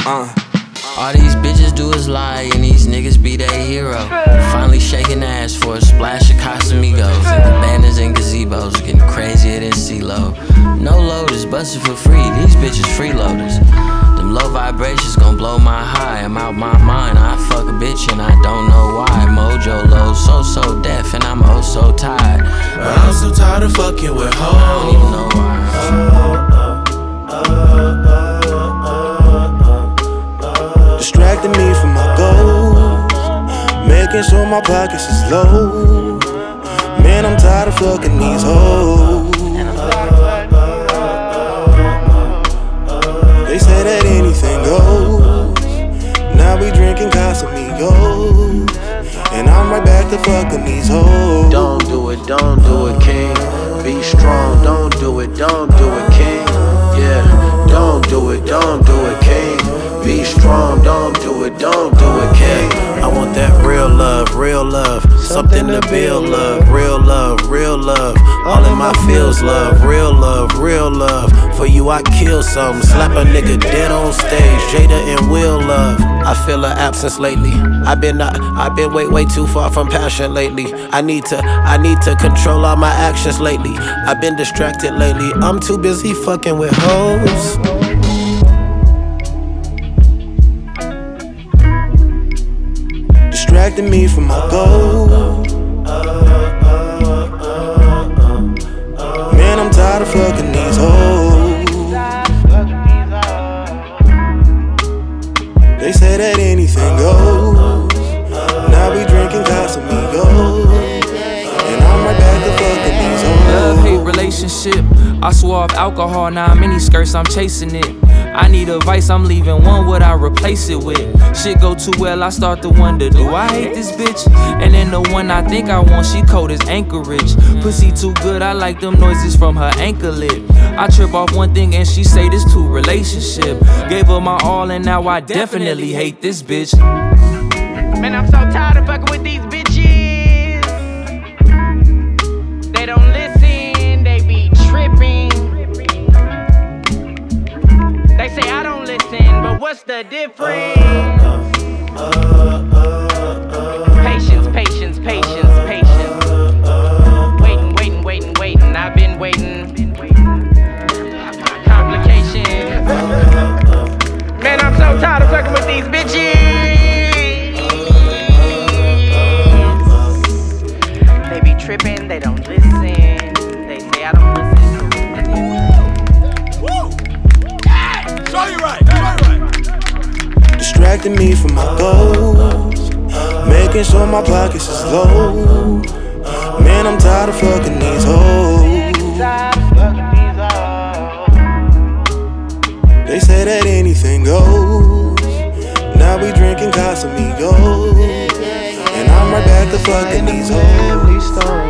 All these bitches do is lie and these niggas be their hero. Finally shaking ass for a splash of Casamigos. And the banners and gazebos getting crazier than CeeLo. No loaders, bustin' for free, these bitches freeloaders. Them low vibrations gon' blow my high, I'm out my mind. I fuck a bitch and I don't know why. Mojo low, so deaf and I'm oh so tired. But I'm so tired of fucking with hoes. I don't even know why. Distracting me from my goals, making sure my pockets is low. Man, I'm tired of fucking these hoes. They say that anything goes. Now we drinking Casamigos, and I'm right back to fucking these hoes. Don't do it, king. Be strong, don't do it, king. Yeah, don't do it, king. Be strong, don't do it, king. I want that real love, something to build love, real love. All in my feels love, real love. For you I kill something, slap a nigga dead on stage, Jada and Will Love. I feel her absence lately. I've been way too far from passion lately. I need to control all my actions lately. I've been distracted lately. I'm too busy fucking with hoes. Distracting me from my goals. Man, I'm tired of fucking these hoes. They say that anything goes. Now we drinking Casamigos, and I'm right back to fucking these hoes. Love-hate relationship, I swore off alcohol, now I'm mini skirts, I'm chasing it. I need advice, I'm leaving one, what I replace it with? Shit go too well, I start to wonder, do I hate this bitch? And then the one I think I want, she cold as Anchorage. Pussy too good, I like them noises from her anklet. I trip off one thing and she say this too relationship. Gave her my all and now I definitely hate this bitch. Man, I'm so tired of fucking with these bitches. They don't listen, they be tripping. They say I don't listen, but what's the difference? Patience. Waiting. I've been waiting. Complications. Man, I'm so tired of fucking with these bitches. They be tripping, they don't listen. They say I don't listen. Woo! Show you right. Distracting me from my goals, making sure my pockets is low. Man, I'm tired of fucking these hoes. They say that anything goes. Now we drinking Casamigos, and I'm right back to fucking these hoes.